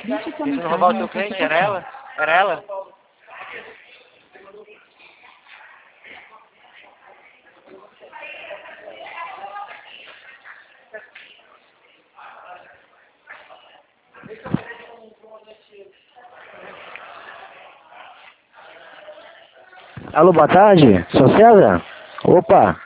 Tentando roubar o teu cliente, era ela? Era ela? Alô, boa tarde, sou César? Opa!